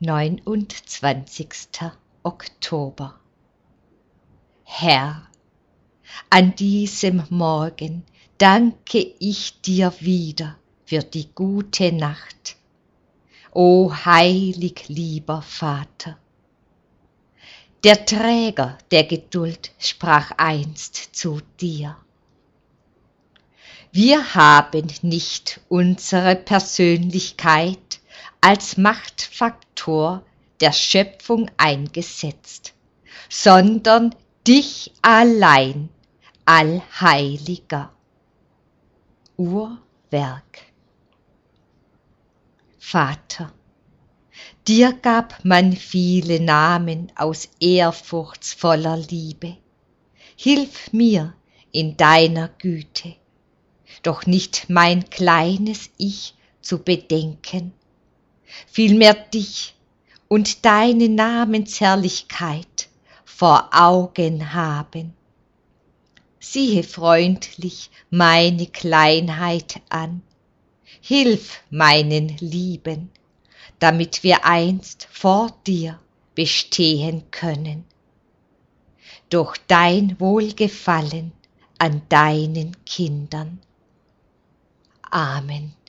29. Oktober. Herr, an diesem Morgen danke ich dir wieder für die gute Nacht. O heilig lieber Vater! Der Träger der Geduld sprach einst zu dir: Wir haben nicht unsere Persönlichkeit als Machtfaktor der Schöpfung eingesetzt, sondern dich allein, Allheiliger. Uhrwerk. Vater, dir gab man viele Namen aus ehrfurchtsvoller Liebe. Hilf mir in deiner Güte, doch nicht mein kleines Ich zu bedenken, vielmehr dich und deine Namensherrlichkeit vor Augen haben. Siehe freundlich meine Kleinheit an, hilf meinen Lieben, damit wir einst vor dir bestehen können. Durch dein Wohlgefallen an deinen Kindern. Amen.